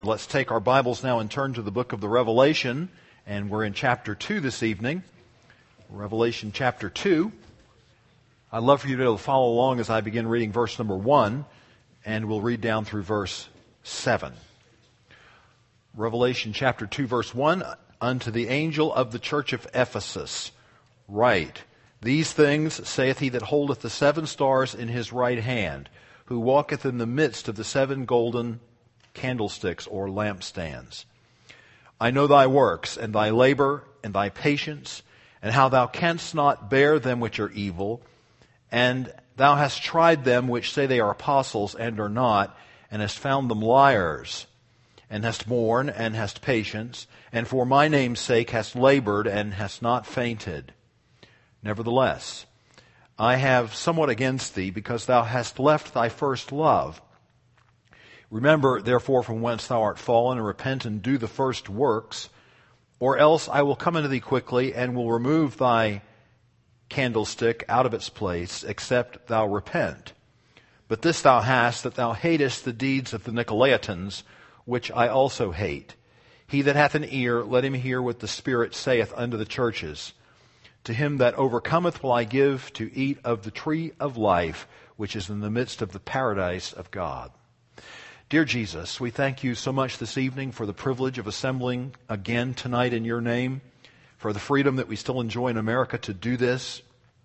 Let's take our Bibles now and turn to the book of the Revelation, and we're in chapter 2 this evening. Revelation chapter 2. I'd love for you to follow along as I begin reading verse number 1, and we'll read down through verse 7. Revelation chapter 2, verse 1, Unto the angel of the church of Ephesus write, These things saith he that holdeth the 7 stars in his right hand, who walketh in the midst of the 7 golden candlesticks or lampstands. I know thy works, and thy labor, and thy patience, and how thou canst not bear them which are evil, and thou hast tried them which say they are apostles and are not, and hast found them liars, and hast borne, and hast patience, and for my name's sake hast labored, and hast not fainted. Nevertheless, I have somewhat against thee, because thou hast left thy first love. Remember, therefore, from whence thou art fallen, and repent and do the first works, or else I will come unto thee quickly, and will remove thy candlestick out of its place, except thou repent. But this thou hast, that thou hatest the deeds of the Nicolaitans, which I also hate. He that hath an ear, let him hear what the Spirit saith unto the churches. To him that overcometh will I give to eat of the tree of life, which is in the midst of the paradise of God. Dear Jesus, we thank you so much this evening for the privilege of assembling again tonight in your name, for the freedom that we still enjoy in America to do this,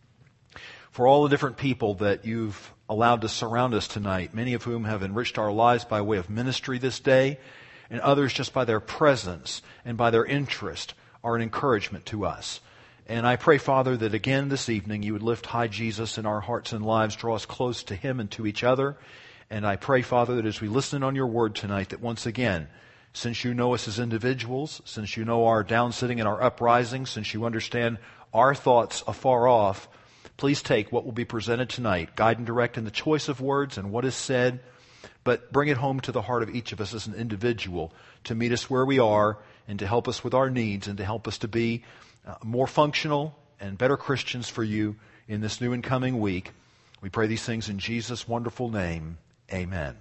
for all the different people that you've allowed to surround us tonight, many of whom have enriched our lives by way of ministry this day, and others just by their presence and by their interest are an encouragement to us. And I pray, Father, that again this evening you would lift high Jesus in our hearts and lives, draw us close to him and to each other. And I pray, Father, that as we listen on your word tonight, that once again, since you know us as individuals, since you know our downsitting and our uprising, since you understand our thoughts afar off, please take what will be presented tonight, guide and direct in the choice of words and what is said, but bring it home to the heart of each of us as an individual to meet us where we are and to help us with our needs and to help us to be more functional and better Christians for you in this new and coming week. We pray these things in Jesus' wonderful name. Amen.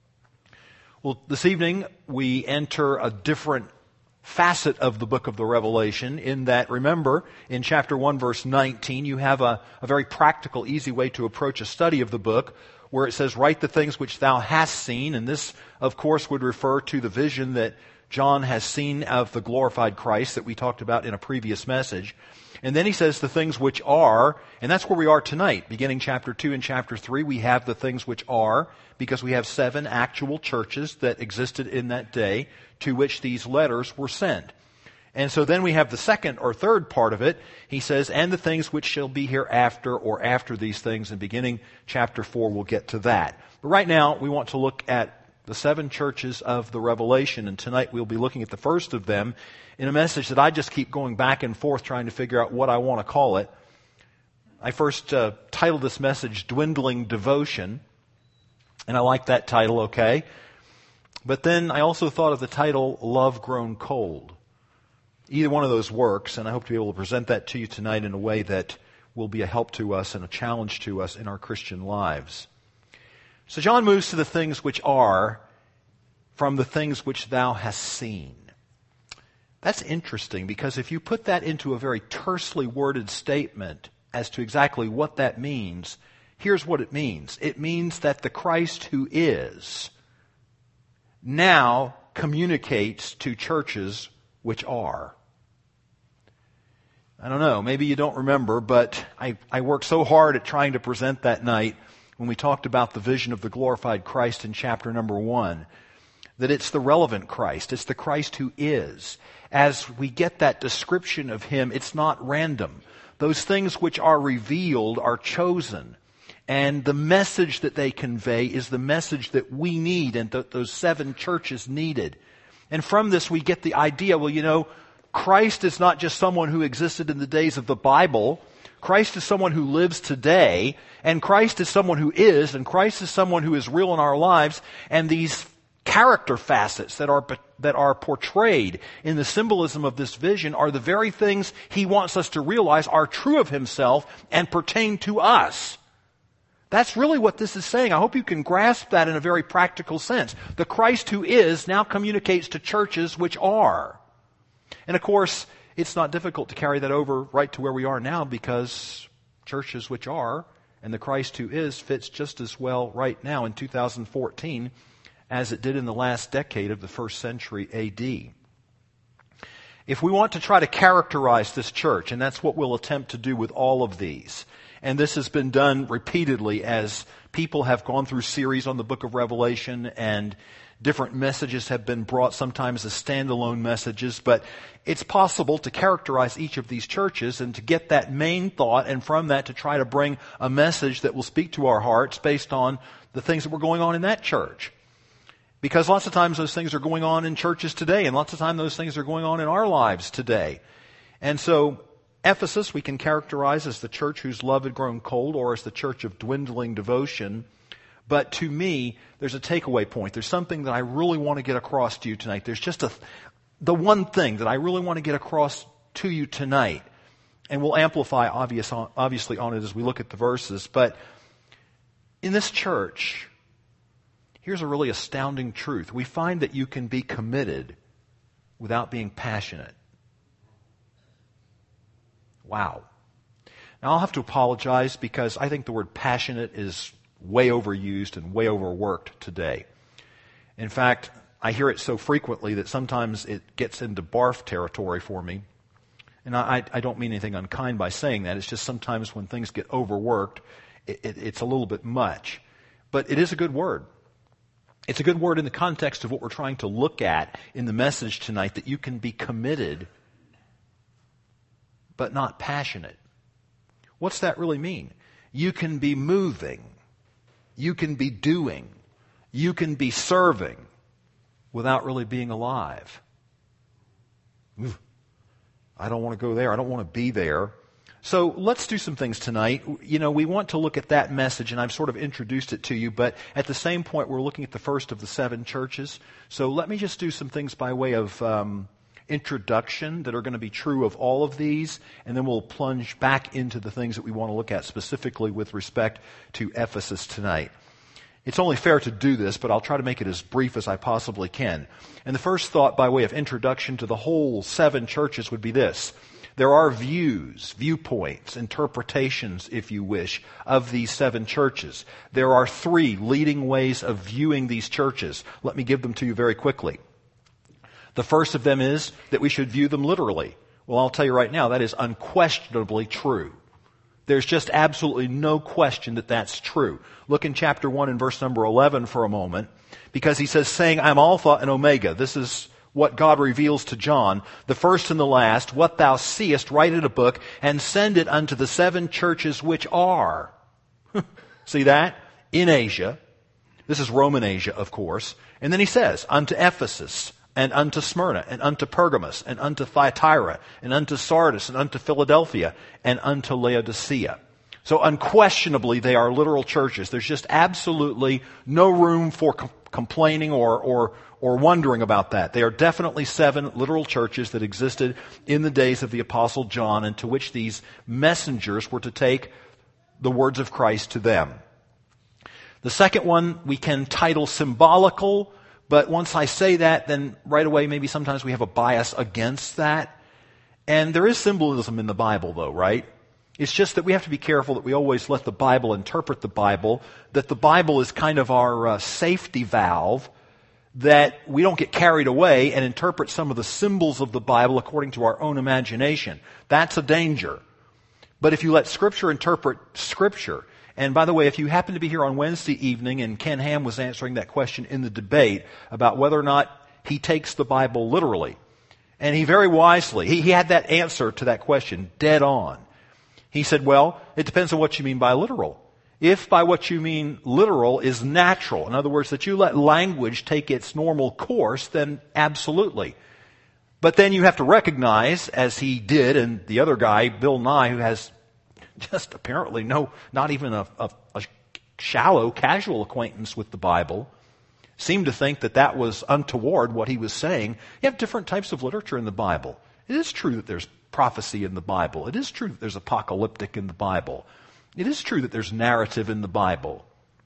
Well, this evening we enter a different facet of the book of the Revelation in that, remember, in chapter 1, verse 19, you have a very practical, easy way to approach a study of the book where it says, Write the things which thou hast seen. And this, of course, would refer to the vision that John has seen of the glorified Christ that we talked about in a previous message. And then he says the things which are, and that's where we are tonight. Beginning chapter 2 and chapter 3, we have the things which are, because we have 7 actual churches that existed in that day to which these letters were sent. And so then we have the second or third part of it. He says, and the things which shall be hereafter, or after these things. And beginning chapter 4, we'll get to that. But right now, we want to look at the 7 churches of the Revelation, and tonight we'll be looking at the first of them in a message that I just keep going back and forth trying to figure out what I want to call it. I first titled this message, Dwindling Devotion, and I like that title, okay? But then I also thought of the title, Love Grown Cold. Either one of those works, and I hope to be able to present that to you tonight in a way that will be a help to us and a challenge to us in our Christian lives. So John moves to the things which are from the things which thou hast seen. That's interesting because if you put that into a very tersely worded statement as to exactly what that means, here's what it means. It means that the Christ who is now communicates to churches which are. I don't know, maybe you don't remember, but I worked so hard at trying to present that night when we talked about the vision of the glorified Christ in chapter number 1, that it's the relevant Christ. It's the Christ who is. As we get that description of him, it's not random. Those things which are revealed are chosen. And the message that they convey is the message that we need and that those 7 churches needed. And from this we get the idea, well, you know, Christ is not just someone who existed in the days of the Bible. Christ is someone who lives today, and Christ is someone who is, and Christ is someone who is real in our lives, and these character facets that are portrayed in the symbolism of this vision are the very things he wants us to realize are true of himself and pertain to us. That's really what this is saying. I hope you can grasp that in a very practical sense. The Christ who is now communicates to churches which are. And of course, it's not difficult to carry that over right to where we are now, because churches which are and the Christ who is fits just as well right now in 2014 as it did in the last decade of the first century A.D. If we want to try to characterize this church, and that's what we'll attempt to do with all of these, and this has been done repeatedly as people have gone through series on the book of Revelation, and different messages have been brought, sometimes as standalone messages, but it's possible to characterize each of these churches and to get that main thought, and from that to try to bring a message that will speak to our hearts based on the things that were going on in that church. Because lots of times those things are going on in churches today, and lots of times those things are going on in our lives today. And so Ephesus we can characterize as the church whose love had grown cold, or as the church of dwindling devotion. But to me, there's a takeaway point. There's something that I really want to get across to you tonight. There's just the one thing that I really want to get across to you tonight. And we'll amplify obviously on it as we look at the verses. But in this church, here's a really astounding truth. We find that you can be committed without being passionate. Wow. Now I'll have to apologize, because I think the word passionate is way overused and way overworked today. In fact, I hear it so frequently that sometimes it gets into barf territory for me. And I don't mean anything unkind by saying that. It's just sometimes when things get overworked, it's a little bit much. But it is a good word. It's a good word in the context of what we're trying to look at in the message tonight, that you can be committed but not passionate. What's that really mean? You can be moving. You can be doing. You can be serving without really being alive. I don't want to go there. I don't want to be there. So let's do some things tonight. You know, we want to look at that message, and I've sort of introduced it to you, but at the same point we're looking at the first of the 7 churches. So let me just do some things by way of introduction that are going to be true of all of these, and then we'll plunge back into the things that we want to look at specifically with respect to Ephesus tonight. It's only fair to do this, but I'll try to make it as brief as I possibly can. And the first thought by way of introduction to the whole 7 churches would be this. There are views, viewpoints, interpretations, if you wish, of these 7 churches. There are 3 leading ways of viewing these churches. Let me give them to you very quickly. The first of them is that we should view them literally. Well, I'll tell you right now, that is unquestionably true. There's just absolutely no question that that's true. Look in chapter 1 and verse number 11 for a moment, because he says, saying, I'm Alpha and Omega. This is what God reveals to John, the first and the last. What thou seest, write in a book, and send it unto the 7 churches which are. See that? In Asia. This is Roman Asia, of course. And then he says, unto Ephesus, and unto Smyrna, and unto Pergamos, and unto Thyatira, and unto Sardis, and unto Philadelphia, and unto Laodicea. So unquestionably, they are literal churches. There's just absolutely no room for complaining or wondering about that. They are definitely 7 literal churches that existed in the days of the Apostle John, and to which these messengers were to take the words of Christ to them. The second one we can title symbolical, but once I say that, then right away maybe sometimes we have a bias against that. And there is symbolism in the Bible, though, right? It's just that we have to be careful that we always let the Bible interpret the Bible, that the Bible is kind of our safety valve, that we don't get carried away and interpret some of the symbols of the Bible according to our own imagination. That's a danger. But if you let Scripture interpret Scripture, and by the way, if you happen to be here on Wednesday evening and Ken Ham was answering that question in the debate about whether or not he takes the Bible literally, and he very wisely, he had that answer to that question dead on. He said, well, it depends on what you mean by literal. If by what you mean literal is natural, in other words, that you let language take its normal course, then absolutely. But then you have to recognize, as he did, and the other guy, Bill Nye, who has just apparently not even a shallow, casual acquaintance with the Bible, seemed to think that that was untoward, what he was saying. You have different types of literature in the Bible. It is true that there's prophecy in the Bible. It is true that there's apocalyptic in the Bible. It is true that there's narrative in the Bible.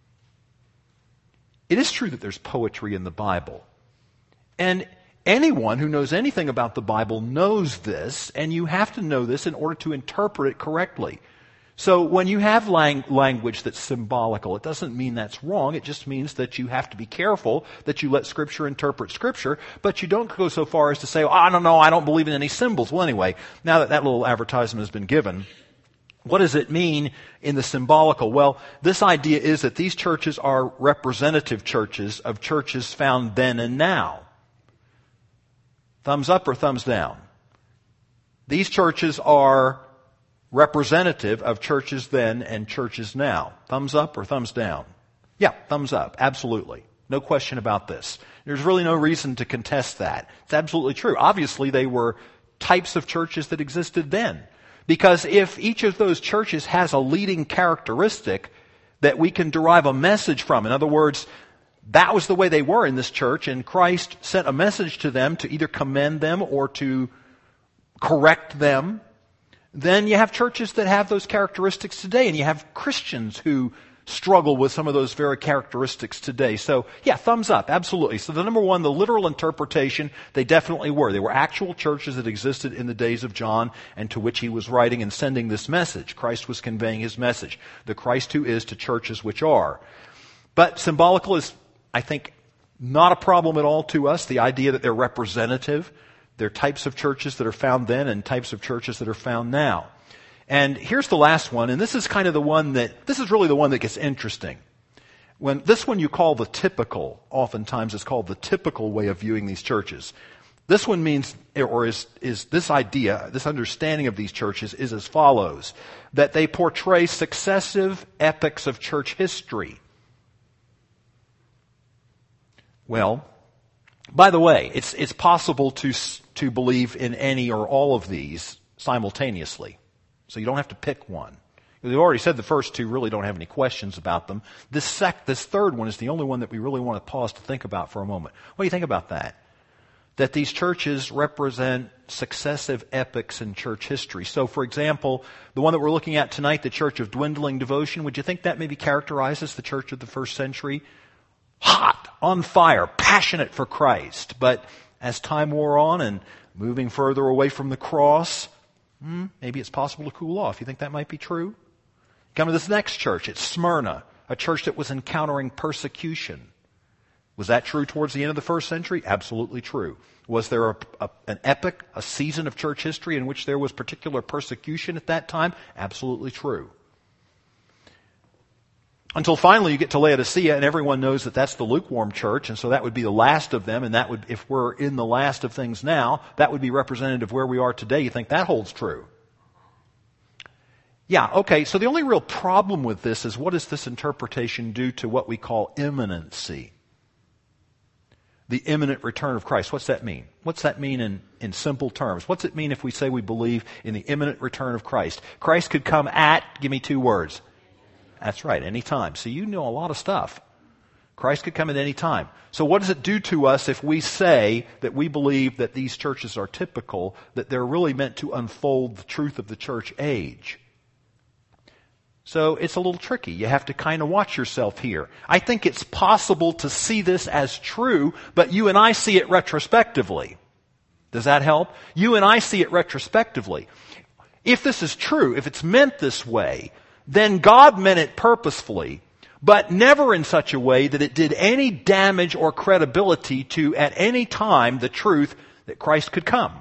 It is true that there's poetry in the Bible. And anyone who knows anything about the Bible knows this, and you have to know this in order to interpret it correctly. So when you have language that's symbolical, it doesn't mean that's wrong. It just means that you have to be careful that you let Scripture interpret Scripture, but you don't go so far as to say, I don't believe in any symbols. Well, anyway, now that that little advertisement has been given, what does it mean in the symbolical? Well, this idea is that these churches are representative churches of churches found then and now. Thumbs up or thumbs down? These churches are representative of churches then and churches now. Thumbs up or thumbs down? Yeah, thumbs up. Absolutely. No question about this. There's really no reason to contest that. It's absolutely true. Obviously, they were types of churches that existed then. Because if each of those churches has a leading characteristic that we can derive a message from, in other words, that was the way they were in this church, and Christ sent a message to them to either commend them or to correct them, then you have churches that have those characteristics today, and you have Christians who struggle with some of those very characteristics today. So, yeah, thumbs up, absolutely. So the number one, the literal interpretation, they definitely were. They were actual churches that existed in the days of John and to which he was writing and sending this message. Christ was conveying his message. The Christ who is to churches which are. But symbolical is, I think, not a problem at all to us. The idea that they're representative. They're types of churches that are found then and types of churches that are found now. And here's the last one, and this is kind of this is really the one that gets interesting. This one you call the typical, oftentimes it's called the typical way of viewing these churches. This one means, or is this idea, this understanding of these churches is as follows, that they portray successive epochs of church history. Well, by the way, it's possible to believe in any or all of these simultaneously. So you don't have to pick one. We've already said the first two really don't have any questions about them. This third one is the only one that we really want to pause to think about for a moment. What do you think about that? That these churches represent successive epochs in church history. So, for example, the one that we're looking at tonight, the Church of Dwindling Devotion, would you think that maybe characterizes the church of the first century? Hot, on fire, passionate for Christ. But as time wore on and moving further away from the cross, maybe it's possible to cool off. You think that might be true? Come to this next church. It's Smyrna, a church that was encountering persecution. Was that true towards the end of the first century? Absolutely true. Was there an epoch, a season of church history in which there was particular persecution at that time? Absolutely true. Until finally you get to Laodicea, and everyone knows that that's the lukewarm church, and so that would be the last of them, and that would, if we're in the last of things now, that would be representative of where we are today. You think that holds true? Yeah, okay, so the only real problem with this is, what does this interpretation do to what we call imminency? The imminent return of Christ. What's that mean? What's that mean in simple terms? What's it mean if we say we believe in the imminent return of Christ? Christ could come at, give me two words. That's right, any time. So you know a lot of stuff. Christ could come at any time. So what does it do to us if we say that we believe that these churches are typical, that they're really meant to unfold the truth of the church age? So it's a little tricky. You have to kind of watch yourself here. I think it's possible to see this as true, but you and I see it retrospectively. Does that help? You and I see it retrospectively. If this is true, if it's meant this way, then God meant it purposefully, but never in such a way that it did any damage or credibility to, at any time, the truth that Christ could come.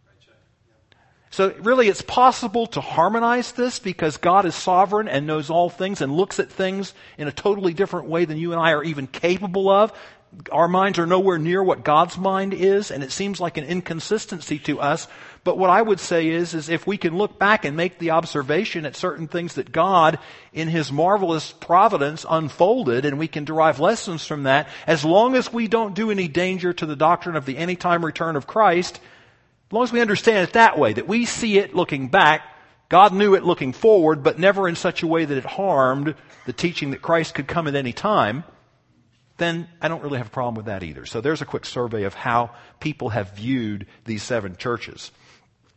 So really it's possible to harmonize this because God is sovereign and knows all things and looks at things in a totally different way than you and I are even capable of. Our minds are nowhere near what God's mind is, and it seems like an inconsistency to us. But what I would say is if we can look back and make the observation at certain things that God, in His marvelous providence, unfolded, and we can derive lessons from that, as long as we don't do any danger to the doctrine of the anytime return of Christ, as long as we understand it that way, that we see it looking back, God knew it looking forward, but never in such a way that it harmed the teaching that Christ could come at any time, then I don't really have a problem with that either. So there's a quick survey of how people have viewed these seven churches.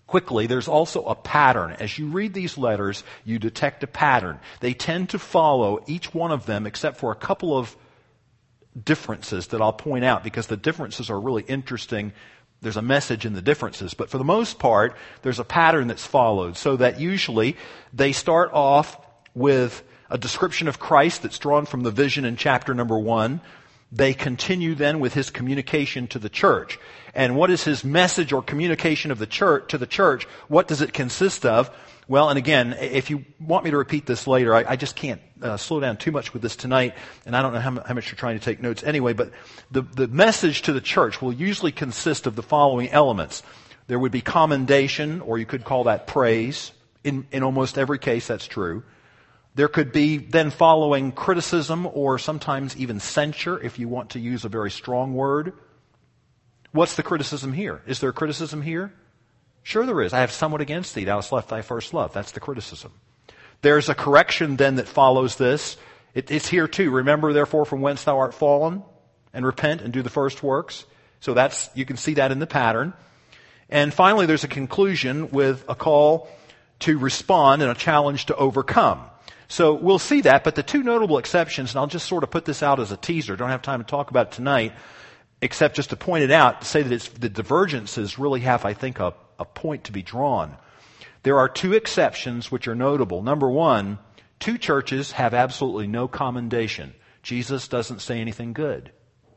quickly, there's also a pattern. As you read these letters, you detect a pattern. They tend to follow each one of them except for a couple of differences that I'll point out because the differences are really interesting. There's a message in the differences. But for the most part, there's a pattern that's followed so that usually they start off with a description of Christ that's drawn from the vision in chapter number 1. They continue then with his communication to the church. And what is his message or communication of the church to the church? What does it consist of? Well, and again, if you want me to repeat this later, I just can't slow down too much with this tonight, and I don't know how much you're trying to take notes anyway, but the message to the church will usually consist of the following elements. There would be commendation, or you could call that praise. In almost every case, that's true. There could be then following criticism or sometimes even censure, if you want to use a very strong word. What's the criticism here? Is there a criticism here? Sure there is. I have somewhat against thee. Thou hast left thy first love. That's the criticism. There's a correction then that follows this. It's here too. Remember therefore from whence thou art fallen, and repent and do the first works. So you can see that in the pattern. And finally there's a conclusion with a call to respond and a challenge to overcome. So we'll see that, but the two notable exceptions, and I'll just sort of put this out as a teaser, don't have time to talk about it tonight, except just to point it out, to say that the divergences really have, I think, a point to be drawn. There are two exceptions which are notable. Number one, two churches have absolutely no commendation. Jesus doesn't say anything good.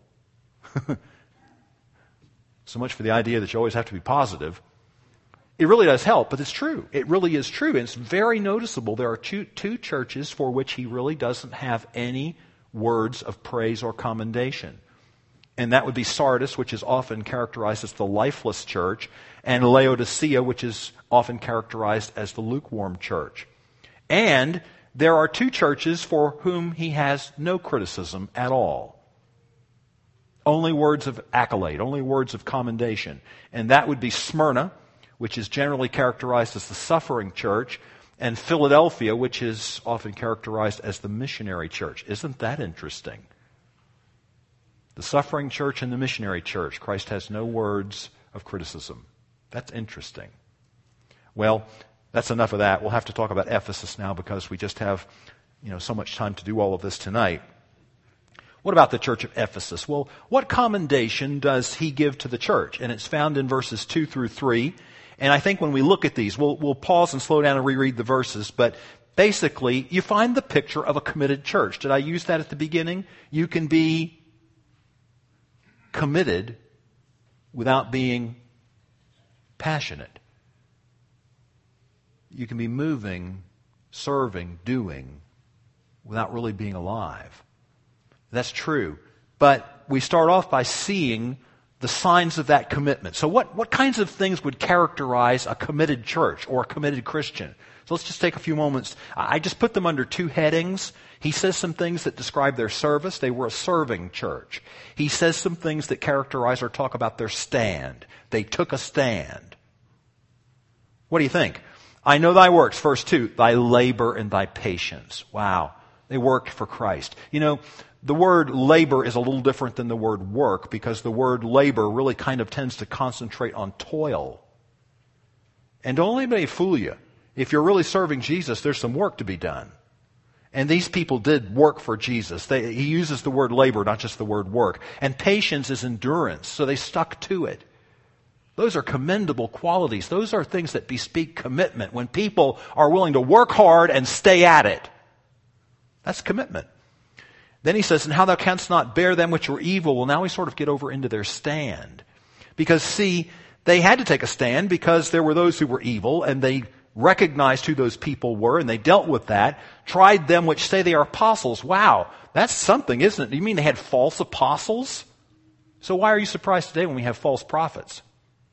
So much for the idea that you always have to be positive. It really does help, but it's true. It really is true, and it's very noticeable. There are two churches for which he really doesn't have any words of praise or commendation. And that would be Sardis, which is often characterized as the lifeless church, and Laodicea, which is often characterized as the lukewarm church. And there are two churches for whom he has no criticism at all. Only words of accolade, only words of commendation. And that would be Smyrna, which is generally characterized as the suffering church, and Philadelphia, which is often characterized as the missionary church. Isn't that interesting? The suffering church and the missionary church. Christ has no words of criticism. That's interesting. Well, that's enough of that. We'll have to talk about Ephesus now because we just have, so much time to do all of this tonight. What about the church of Ephesus? Well, what commendation does he give to the church? And it's found in verses 2 through 3. And I think when we look at these, we'll pause and slow down and reread the verses, but basically, you find the picture of a committed church. Did I use that at the beginning? You can be committed without being passionate. You can be moving, serving, doing, without really being alive. That's true. But we start off by seeing the signs of that commitment. So what kinds of things would characterize a committed church or a committed Christian? So let's just take a few moments. I just put them under two headings. He says some things that describe their service. They were a serving church. He says some things that characterize or talk about their stand. They took a stand. What do you think? I know thy works, verse 2, thy labor and thy patience. Wow. They worked for Christ. The word labor is a little different than the word work because the word labor really kind of tends to concentrate on toil. And don't let anybody fool you. If you're really serving Jesus, there's some work to be done. And these people did work for Jesus. He uses the word labor, not just the word work. And patience is endurance, so they stuck to it. Those are commendable qualities. Those are things that bespeak commitment. When people are willing to work hard and stay at it, that's commitment. Then he says, and how thou canst not bear them which were evil. Well, now we sort of get over into their stand. Because, see, they had to take a stand because there were those who were evil, and they recognized who those people were, and they dealt with that. Tried them which say they are apostles. Wow, that's something, isn't it? You mean they had false apostles? So why are you surprised today when we have false prophets?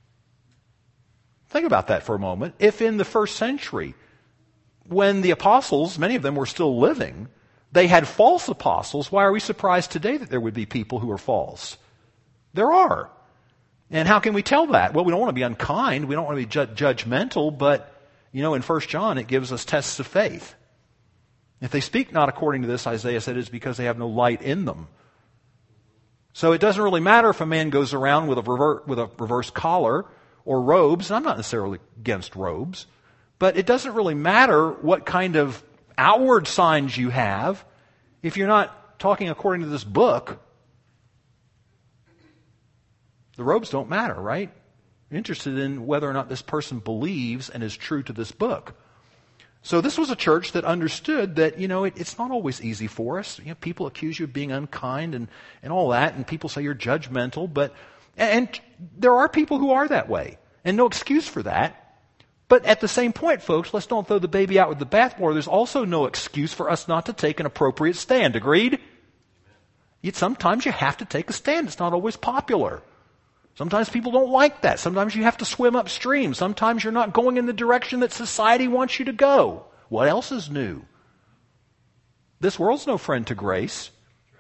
Think about that for a moment. If in the first century, when the apostles, many of them were still living, they had false apostles, why are we surprised today that there would be people who are false? There are. And how can we tell that? Well, we don't want to be unkind. We don't want to be judgmental, but, in 1 John it gives us tests of faith. If they speak not according to this, Isaiah said, it's because they have no light in them. So it doesn't really matter if a man goes around with a reverse collar or robes. And I'm not necessarily against robes, but it doesn't really matter what kind of outward signs you have if you're not talking according to this book. The robes don't matter, right? You're interested in whether or not this person believes and is true to this book. So this was a church that understood that, it's not always easy for us. People accuse you of being unkind and all that, and people say you're judgmental, and there are people who are that way, and no excuse for that. But at the same point, folks, let's don't throw the baby out with the bathwater. There's also no excuse for us not to take an appropriate stand. Agreed? Sometimes you have to take a stand. It's not always popular. Sometimes people don't like that. Sometimes you have to swim upstream. Sometimes you're not going in the direction that society wants you to go. What else is new? This world's no friend to grace.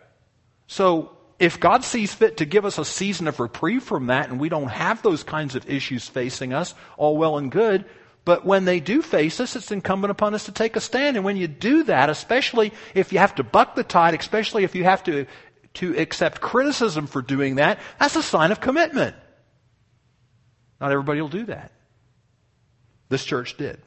So if God sees fit to give us a season of reprieve from that, and we don't have those kinds of issues facing us, all well and good, but when they do face us, it's incumbent upon us to take a stand. And when you do that, especially if you have to buck the tide, especially if you have to accept criticism for doing that, that's a sign of commitment. Not everybody will do that. This church did.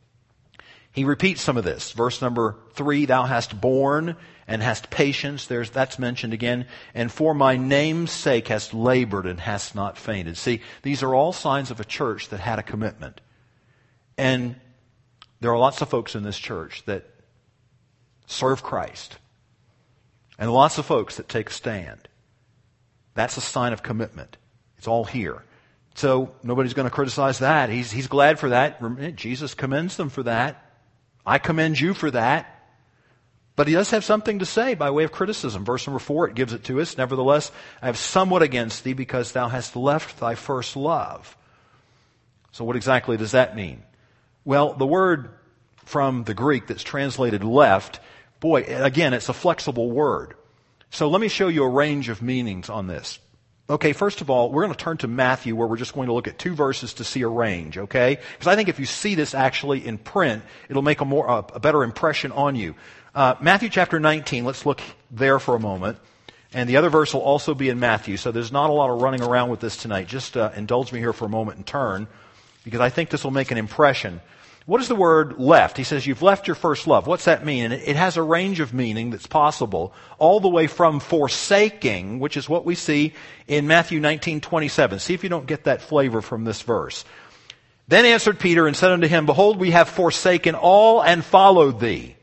He repeats some of this. Verse number 3, thou hast borne and hast patience. That's mentioned again. And for my name's sake hast labored and hast not fainted. See, these are all signs of a church that had a commitment. And there are lots of folks in this church that serve Christ. And lots of folks that take a stand. That's a sign of commitment. It's all here. So nobody's going to criticize that. He's glad for that. Jesus commends them for that. I commend you for that. But he does have something to say by way of criticism. Verse number 4, it gives it to us. Nevertheless, I have somewhat against thee because thou hast left thy first love. So what exactly does that mean? Well, the word from the Greek that's translated left, boy, again, it's a flexible word. So let me show you a range of meanings on this. Okay, first of all, we're going to turn to Matthew, where we're just going to look at 2 verses to see a range, okay? Because I think if you see this actually in print, it'll make a better impression on you. Matthew chapter 19, let's look there for a moment. And the other verse will also be in Matthew, so there's not a lot of running around with this tonight. Just indulge me here for a moment and turn, because I think this will make an impression. What is the word left? He says, you've left your first love. What's that mean? And it has a range of meaning that's possible, all the way from forsaking, which is what we see in Matthew 19:27. See if you don't get that flavor from this verse. Then answered Peter and said unto him, behold, we have forsaken all and followed thee.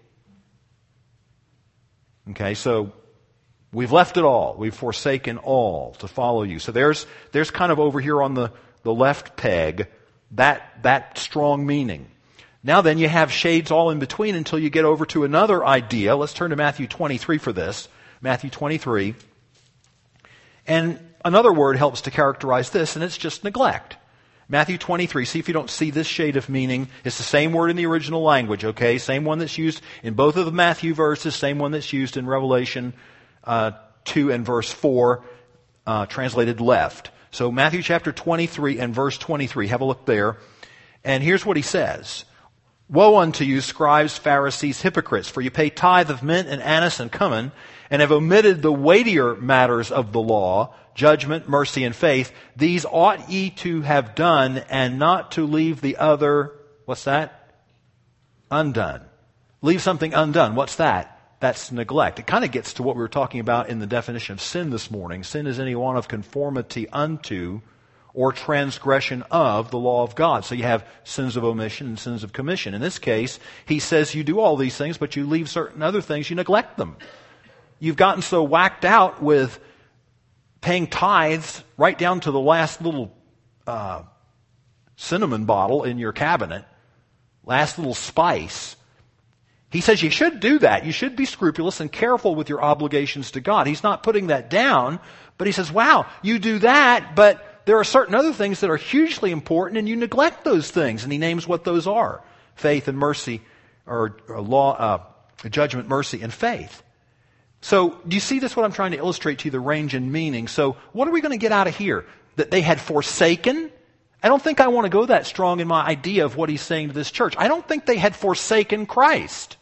Okay, so we've left it all. We've forsaken all to follow you. So there's kind of over here on the left peg, that strong meaning. Now then, you have shades all in between until you get over to another idea. Let's turn to Matthew 23 for this. Matthew 23. And another word helps to characterize this, and it's just neglect. Matthew 23, see if you don't see this shade of meaning. It's the same word in the original language, okay? Same one that's used in both of the Matthew verses, same one that's used in Revelation 2 and verse 4, translated left. So Matthew chapter 23 and verse 23, have a look there. And here's what he says. Woe unto you, scribes, Pharisees, hypocrites, for you pay tithe of mint and anise and cumin, and have omitted the weightier matters of the law, judgment, mercy, and faith. These ought ye to have done, and not to leave the other, what's that? Undone. Leave something undone. What's that? That's neglect. It kind of gets to what we were talking about in the definition of sin this morning. Sin is any one of conformity unto or transgression of the law of God. So you have sins of omission and sins of commission. In this case, he says you do all these things, but you leave certain other things, you neglect them. You've gotten so whacked out with paying tithes right down to the last little cinnamon bottle in your cabinet, last little spice. He says you should do that. You should be scrupulous and careful with your obligations to God. He's not putting that down, but he says, wow, you do that, but there are certain other things that are hugely important, and you neglect those things. And he names what those are: faith and mercy, or law, judgment, mercy, and faith. So, do you see this? What I'm trying to illustrate to you, the range in meaning. So, what are we going to get out of here? That they had forsaken? I don't think I want to go that strong in my idea of what he's saying to this church. I don't think they had forsaken Christ.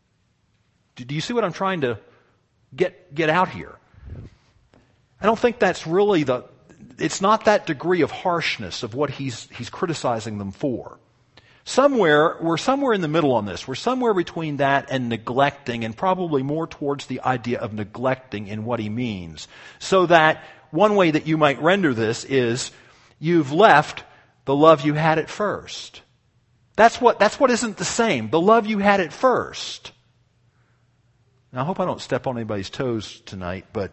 Do you see what I'm trying to get out here? I don't think that's really it's not that degree of harshness of what he's criticizing them for. We're somewhere in the middle on this. We're somewhere between that and neglecting, and probably more towards the idea of neglecting in what he means. So that one way that you might render this is, you've left the love you had at first. That's what isn't the same. The love you had at first. Now, I hope I don't step on anybody's toes tonight, but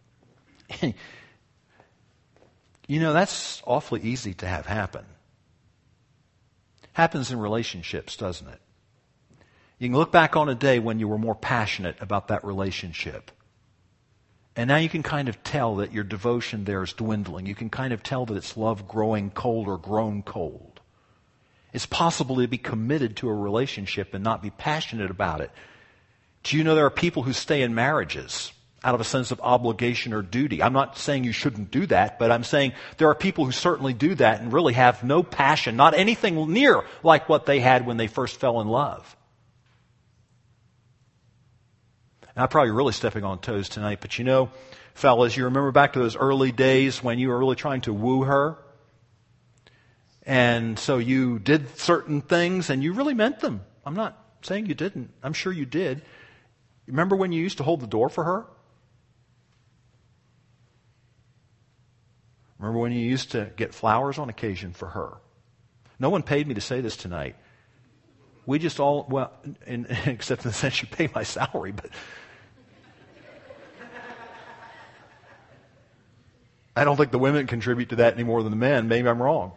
that's awfully easy to have happen. Happens in relationships, doesn't it? You can look back on a day when you were more passionate about that relationship. And now you can kind of tell that your devotion there is dwindling. You can kind of tell that it's love growing cold or grown cold. It's possible to be committed to a relationship and not be passionate about it. Do you know there are people who stay in marriages out of a sense of obligation or duty? I'm not saying you shouldn't do that, but I'm saying there are people who certainly do that and really have no passion, not anything near like what they had when they first fell in love. Now, I'm probably really stepping on toes tonight, but fellas, you remember back to those early days when you were really trying to woo her? And so you did certain things and you really meant them. I'm not saying you didn't. I'm sure you did. Remember when you used to hold the door for her? Remember when you used to get flowers on occasion for her? No one paid me to say this tonight. We just all, except in the sense you pay my salary, but I don't think the women contribute to that any more than the men. Maybe I'm wrong.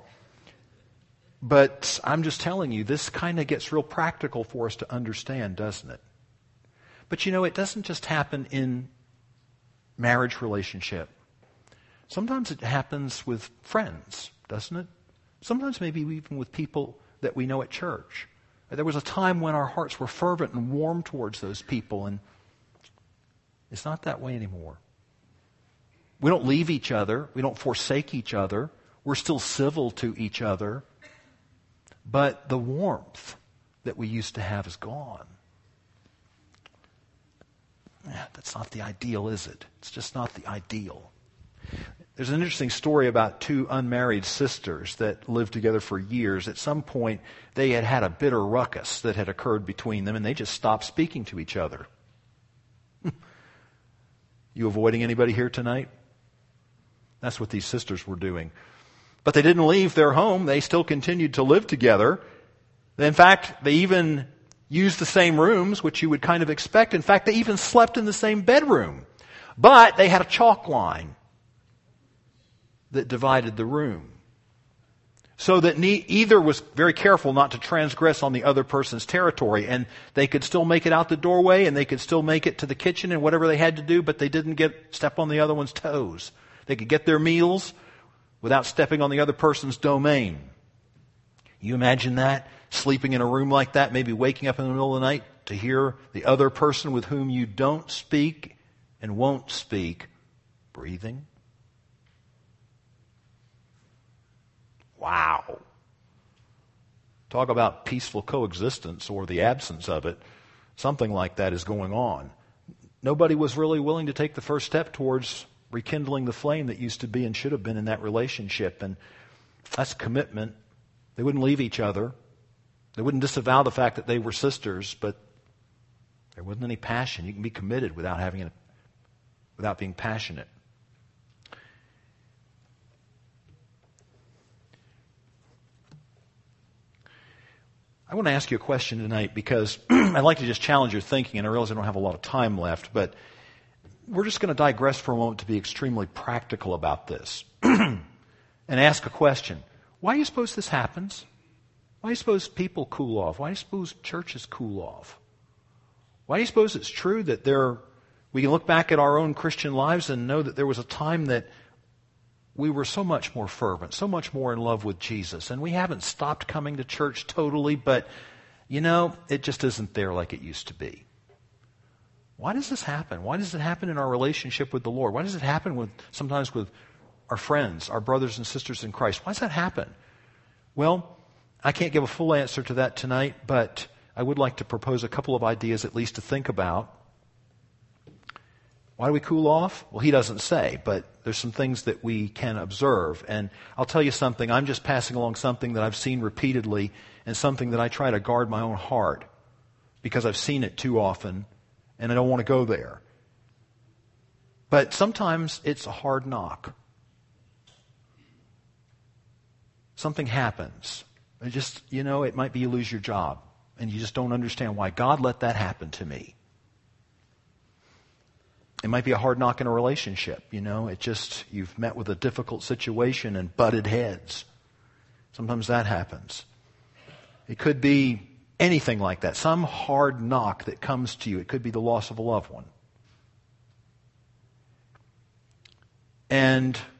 But I'm just telling you, this kind of gets real practical for us to understand, doesn't it? But it doesn't just happen in marriage relationship. Sometimes it happens with friends, doesn't it? Sometimes maybe even with people that we know at church. There was a time when our hearts were fervent and warm towards those people, and it's not that way anymore. We don't leave each other. We don't forsake each other. We're still civil to each other. But the warmth that we used to have is gone. That's not the ideal, is it? It's just not the ideal. There's an interesting story about two unmarried sisters that lived together for years. At some point, they had had a bitter ruckus that had occurred between them, and they just stopped speaking to each other. You avoiding anybody here tonight? That's what these sisters were doing. But they didn't leave their home. They still continued to live together. In fact, they even used the same rooms, which you would kind of expect. In fact, they even slept in the same bedroom. But they had a chalk line that divided the room. So that either was very careful not to transgress on the other person's territory, and they could still make it out the doorway, and they could still make it to the kitchen and whatever they had to do, but they didn't step on the other one's toes. They could get their meals without stepping on the other person's domain. You imagine that? Sleeping in a room like that, maybe waking up in the middle of the night to hear the other person with whom you don't speak and won't speak breathing. Wow. Talk about peaceful coexistence or the absence of it. Something like that is going on. Nobody was really willing to take the first step towards rekindling the flame that used to be and should have been in that relationship. And that's commitment. They wouldn't leave each other. They wouldn't disavow the fact that they were sisters, but there wasn't any passion. You can be committed without being passionate. I want to ask you a question tonight because I'd like to just challenge your thinking, and I realize I don't have a lot of time left, but we're just going to digress for a moment to be extremely practical about this and ask a question. Why do you suppose this happens? Why do you suppose people cool off? Why do you suppose churches cool off? Why do you suppose it's true that we can look back at our own Christian lives and know that there was a time that we were so much more fervent, so much more in love with Jesus, and we haven't stopped coming to church totally, but it just isn't there like it used to be. Why does this happen? Why does it happen in our relationship with the Lord? Why does it happen sometimes with our friends, our brothers and sisters in Christ? Why does that happen? Well, I can't give a full answer to that tonight, but I would like to propose a couple of ideas at least to think about. Why do we cool off? Well, he doesn't say, but there's some things that we can observe. And I'll tell you something, I'm just passing along something that I've seen repeatedly and something that I try to guard my own heart because I've seen it too often and I don't want to go there. But sometimes it's a hard knock. Something happens. It just, it might be you lose your job and you just don't understand why God let that happen to me. It might be a hard knock in a relationship, you've met with a difficult situation and butted heads. Sometimes that happens. It could be anything like that, some hard knock that comes to you. It could be the loss of a loved one. And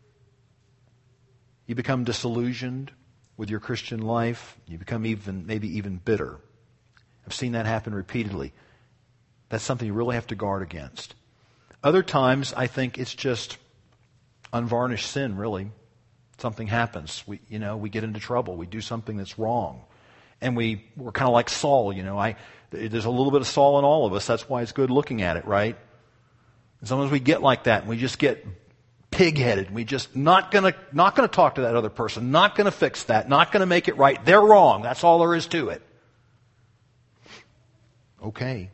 you become disillusioned with your Christian life. You become maybe even bitter. I've seen that happen repeatedly. That's something you really have to guard against. Other times, I think it's just unvarnished sin, really. Something happens. We get into trouble. We do something that's wrong. And we're kind of like Saul, there's a little bit of Saul in all of us. That's why it's good looking at it, right? And sometimes we get like that and we just get pig-headed. We just not gonna talk to that other person, not gonna fix that, not gonna make it right. They're wrong. That's all there is to it. Okay.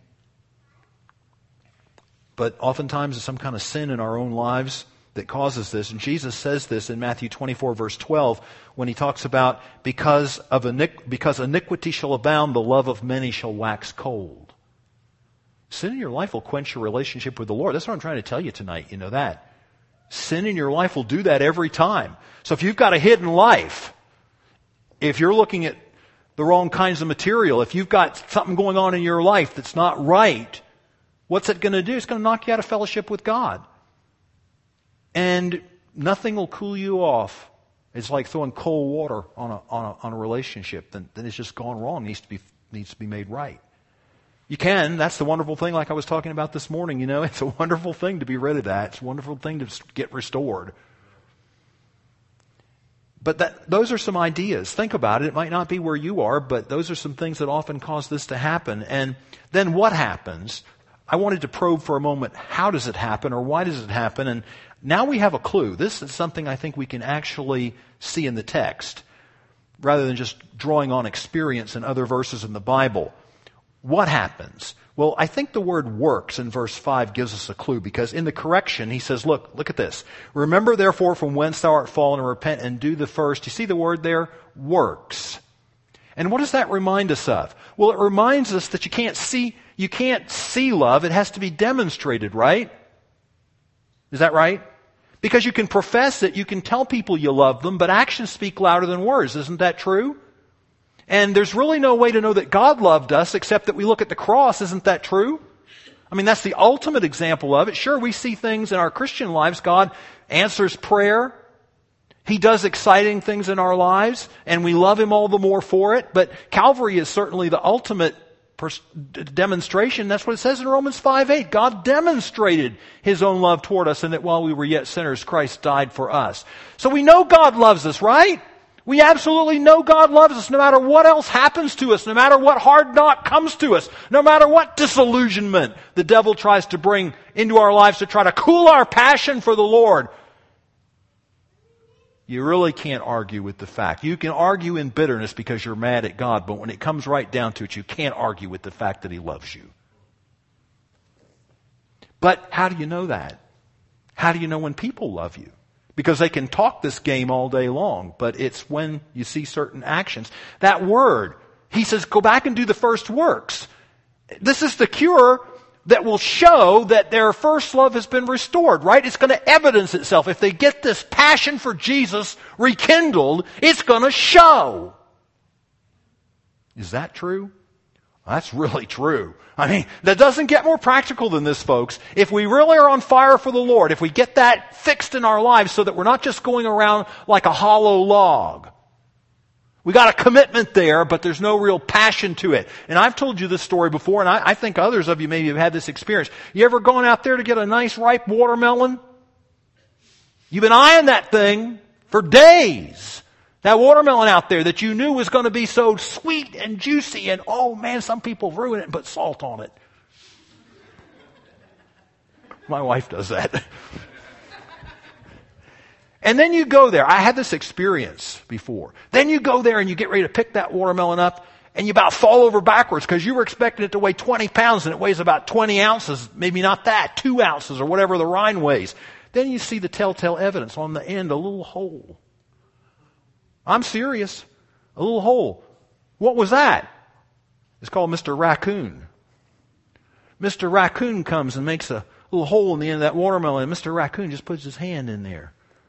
But oftentimes there's some kind of sin in our own lives that causes this. And Jesus says this in Matthew 24, verse 12, when he talks about, because iniquity shall abound, the love of many shall wax cold. Sin in your life will quench your relationship with the Lord. That's what I'm trying to tell you tonight. You know that. Sin in your life will do that every time. So if you've got a hidden life, if you're looking at the wrong kinds of material, if you've got something going on in your life that's not right, what's it going to do? It's going to knock you out of fellowship with God. And nothing will cool you off. It's like throwing cold water on a relationship. Then it's just gone wrong. It needs to be made right. You can. That's the wonderful thing, like I was talking about this morning. It's a wonderful thing to be rid of that. It's a wonderful thing to get restored. But those are some ideas. Think about it. It might not be where you are, but those are some things that often cause this to happen. And then what happens? I wanted to probe for a moment, how does it happen or why does it happen? And now we have a clue. This is something I think we can actually see in the text rather than just drawing on experience in other verses in the Bible. What happens? Well, I think the word works in verse 5 gives us a clue, because in the correction he says, look at this. Remember therefore from whence thou art fallen, and repent and do the first. You see the word there? Works. And what does that remind us of? Well, it reminds us that you can't see love. It has to be demonstrated, right? Is that right? Because you can profess it, you can tell people you love them, but actions speak louder than words. Isn't that true? And there's really no way to know that God loved us except that we look at the cross. Isn't that true? I mean, that's the ultimate example of it. Sure, we see things in our Christian lives. God answers prayer. He does exciting things in our lives, and we love Him all the more for it. But Calvary is certainly the ultimate demonstration. That's what it says in Romans 5:8. God demonstrated His own love toward us, and that while we were yet sinners, Christ died for us. So we know God loves us, right? We absolutely know God loves us no matter what else happens to us, no matter what hard knock comes to us, no matter what disillusionment the devil tries to bring into our lives to try to cool our passion for the Lord. You really can't argue with the fact. You can argue in bitterness because you're mad at God, but when it comes right down to it, you can't argue with the fact that He loves you. But how do you know that? How do you know when people love you? Because they can talk this game all day long, but it's when you see certain actions. That word, he says, go back and do the first works. This is the cure that will show that their first love has been restored, right? It's going to evidence itself. If they get this passion for Jesus rekindled, it's going to show. Is that true? That's really true. I mean, that doesn't get more practical than this, folks. If we really are on fire for the Lord, if we get that fixed in our lives so that we're not just going around like a hollow log. We got a commitment there, but there's no real passion to it. And I've told you this story before, and I think others of you maybe have had this experience. You ever gone out there to get a nice ripe watermelon? You've been eyeing that thing for days. That watermelon out there that you knew was going to be so sweet and juicy, and oh man, some people ruin it and put salt on it. My wife does that. And then you go there. I had this experience before. Then you go there and you get ready to pick that watermelon up and you about fall over backwards because you were expecting it to weigh 20 pounds and it weighs about 20 ounces, maybe not that, 2 ounces or whatever the rind weighs. Then you see the telltale evidence on the end, a little hole. I'm serious. A little hole. What was that? It's called Mr. Raccoon. Mr. Raccoon comes and makes a little hole in the end of that watermelon and Mr. Raccoon just puts his hand in there.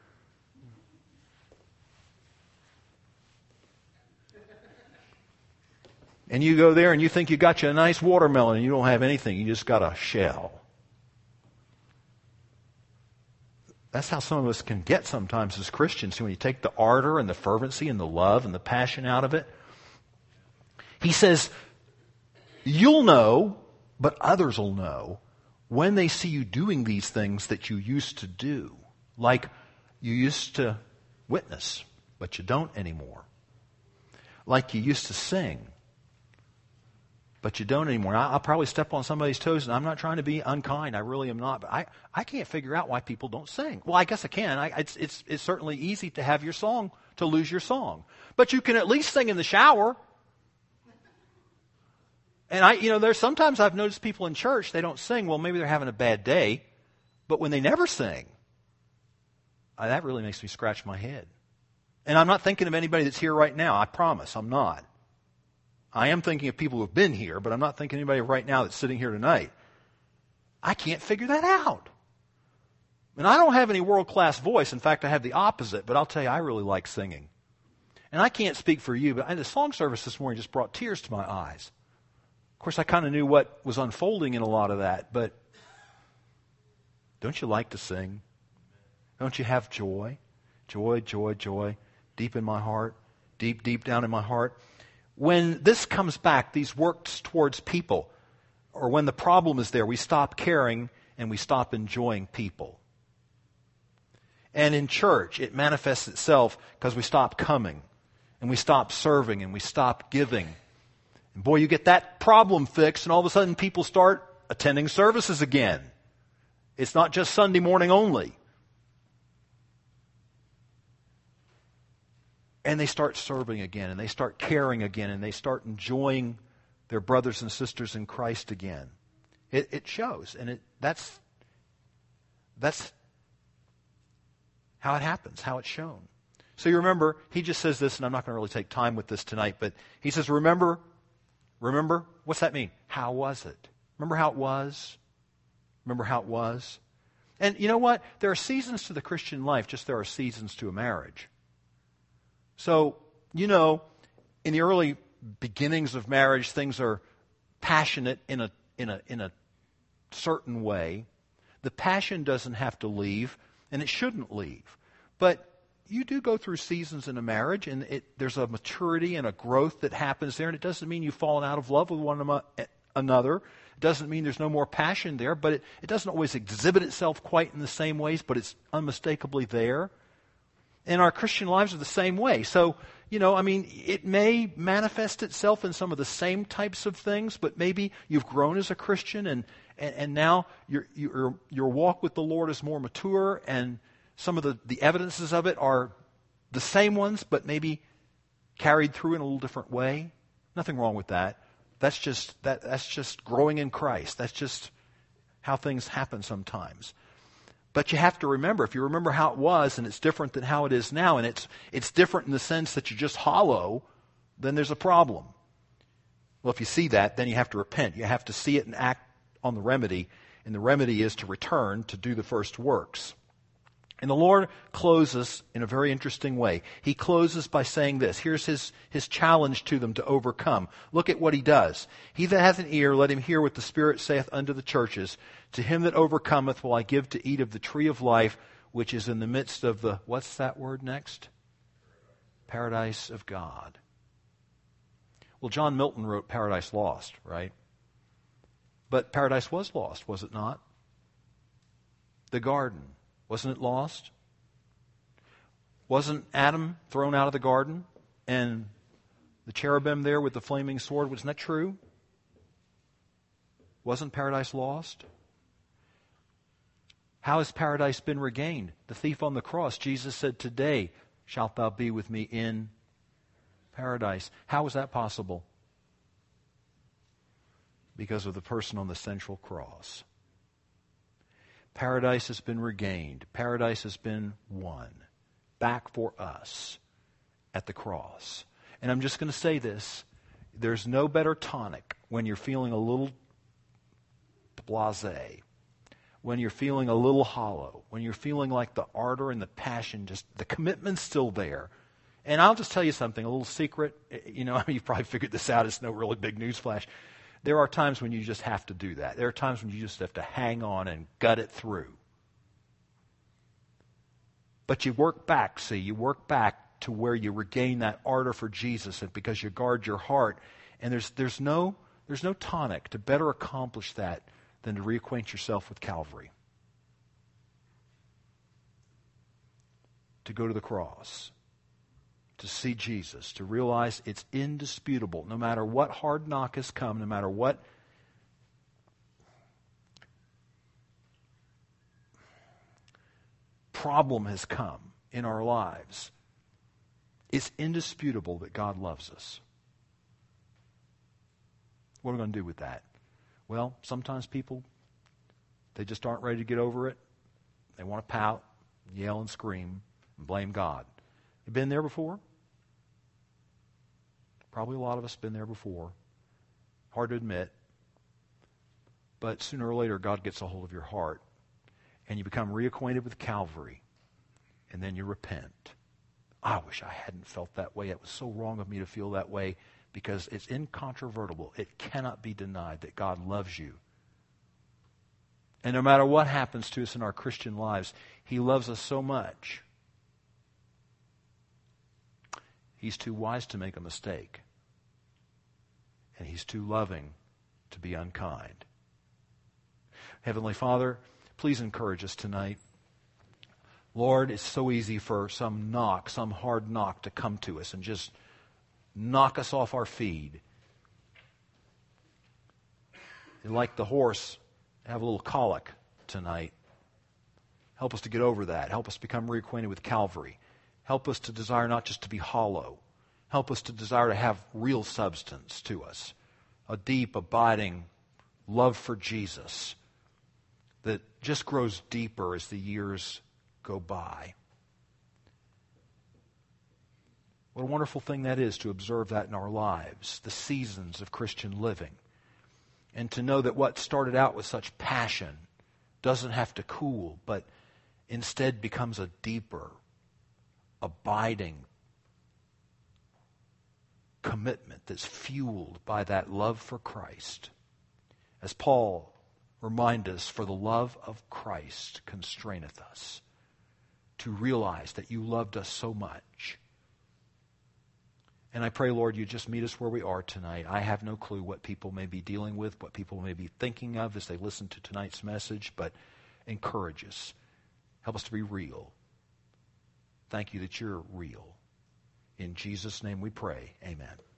And you go there and you think you got you a nice watermelon and you don't have anything. You just got a shell. That's how some of us can get sometimes as Christians. When you take the ardor and the fervency and the love and the passion out of it. He says, you'll know, but others will know when they see you doing these things that you used to do. Like you used to witness, but you don't anymore. Like you used to sing, but you don't anymore. I'll probably step on somebody's toes, and I'm not trying to be unkind. I really am not. But I can't figure out why people don't sing. Well, I guess I can. It's certainly easy to have your song, to lose your song. But you can at least sing in the shower. And there's sometimes I've noticed people in church, they don't sing. Well, maybe they're having a bad day. But when they never sing, that really makes me scratch my head. And I'm not thinking of anybody that's here right now. I promise, I'm not. I am thinking of people who have been here, but I'm not thinking of anybody right now that's sitting here tonight. I can't figure that out. And I don't have any world-class voice. In fact, I have the opposite, but I'll tell you, I really like singing. And I can't speak for you, but the song service this morning just brought tears to my eyes. Of course, I kind of knew what was unfolding in a lot of that, but don't you like to sing? Don't you have joy? Joy, joy, joy, deep in my heart, deep, deep down in my heart. When this comes back, these works towards people, or when the problem is there, we stop caring and we stop enjoying people. And in church, it manifests itself because we stop coming, and we stop serving, and we stop giving. And boy, you get that problem fixed, and all of a sudden people start attending services again. It's not just Sunday morning only. And they start serving again, and they start caring again, and they start enjoying their brothers and sisters in Christ again. It shows, and that's how it happens, how it's shown. So you remember, he just says this, and I'm not going to really take time with this tonight, but he says, remember, what's that mean? How was it? Remember how it was? Remember how it was? And you know what? There are seasons to the Christian life, just there are seasons to a marriage. So, in the early beginnings of marriage, things are passionate in a certain way. The passion doesn't have to leave, and it shouldn't leave. But you do go through seasons in a marriage, and there's a maturity and a growth that happens there, and it doesn't mean you've fallen out of love with one another. It doesn't mean there's no more passion there, but it doesn't always exhibit itself quite in the same ways, but it's unmistakably there. And our Christian lives are the same way. So, it may manifest itself in some of the same types of things, but maybe you've grown as a Christian and now your walk with the Lord is more mature, and some of the evidences of it are the same ones, but maybe carried through in a little different way. Nothing wrong with that. That's just growing in Christ. That's just how things happen sometimes. But you have to remember, if you remember how it was and it's different than how it is now, and it's different in the sense that you're just hollow, then there's a problem. Well, if you see that, then you have to repent. You have to see it and act on the remedy, and the remedy is to return to do the first works. And the Lord closes in a very interesting way. He closes by saying this. Here's his challenge to them to overcome. Look at what he does. He that hath an ear, let him hear what the Spirit saith unto the churches. To him that overcometh will I give to eat of the tree of life, which is in the midst of the, what's that word next? Paradise of God. Well, John Milton wrote Paradise Lost, right? But paradise was lost, was it not? The garden. Wasn't it lost? Wasn't Adam thrown out of the garden? And the cherubim there with the flaming sword, wasn't that true? Wasn't paradise lost? How has paradise been regained? The thief on the cross, Jesus said, today shalt thou be with me in paradise. How was that possible? Because of the person on the central cross. Paradise has been regained. Paradise has been won back for us at the cross. And I'm just going to say this. There's no better tonic when you're feeling a little blasé, when you're feeling a little hollow, when you're feeling like the ardor and the passion, just the commitment's still there. And I'll just tell you something, a little secret. You've probably figured this out. It's no really big newsflash. There are times when you just have to do that. There are times when you just have to hang on and gut it through. But you work back, you work back to where you regain that ardor for Jesus, and because you guard your heart. And there's no tonic to better accomplish that than to reacquaint yourself with Calvary. To go to the cross. To see Jesus. To realize it's indisputable. No matter what hard knock has come, no matter what problem has come in our lives, it's indisputable that God loves us. What are we going to do with that? Well, sometimes people, they just aren't ready to get over it. They want to pout, yell and scream, and blame God. You been there before? Probably a lot of us have been there before. Hard to admit. But sooner or later, God gets a hold of your heart. And you become reacquainted with Calvary. And then you repent. I wish I hadn't felt that way. It was so wrong of me to feel that way, because it's incontrovertible. It cannot be denied that God loves you. And no matter what happens to us in our Christian lives, He loves us so much. He's too wise to make a mistake. And He's too loving to be unkind. Heavenly Father, please encourage us tonight. Lord, it's so easy for some hard knock to come to us and just knock us off our feed. And like the horse, have a little colic tonight. Help us to get over that. Help us become reacquainted with Calvary. Help us to desire not just to be hollow. Help us to desire to have real substance to us. A deep, abiding love for Jesus that just grows deeper as the years go by. What a wonderful thing that is to observe that in our lives, the seasons of Christian living. And to know that what started out with such passion doesn't have to cool, but instead becomes a deeper, abiding commitment that's fueled by that love for Christ. As Paul reminds us, for the love of Christ constraineth us to realize that you loved us so much. And I pray, Lord, you just meet us where we are tonight. I have no clue what people may be dealing with, what people may be thinking of as they listen to tonight's message, but encourage us. Help us to be real. Thank you that you're real. In Jesus' name we pray. Amen.